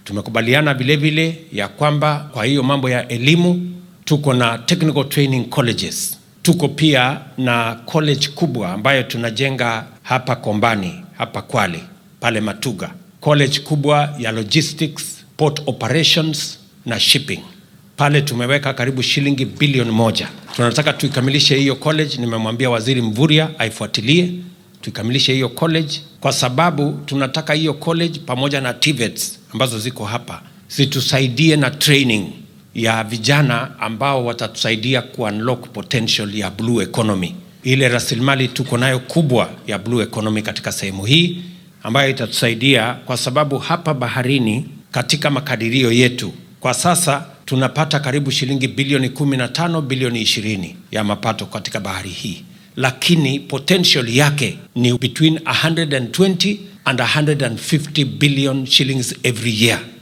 Tumekubaliana vile vile ya kwamba kwa hiyo mambo ya elimu tuko na technical training colleges. Tuko pia na college kubwa ambayo tunajenga hapa Kombani, hapa Kwale, pale Matuga. College kubwa ya logistics, port operations na shipping. Pale tumeweka karibu shilingi bilioni 1. Tunataka tuikamilishe hiyo college. Nimemwambia Waziri Mvurya aifuatilie tuikamilishe hiyo college, kwa sababu tunataka hiyo college pamoja na TVETs ambazo ziko hapa zitusaidie na training ya vijana ambao watatusaidia ku-unlock potential ya blue economy. Ile rasilimali tuko nayo kubwa ya blue economy katika sehemu hii ambayo itatusaidia, kwa sababu hapa baharini katika makadirio yetu kwa sasa tunapata karibu shilingi bilioni 15, bilioni 20 ya mapato katika bahari hii. Lakini potential yake ni between 120 and 150 billion shillings every year.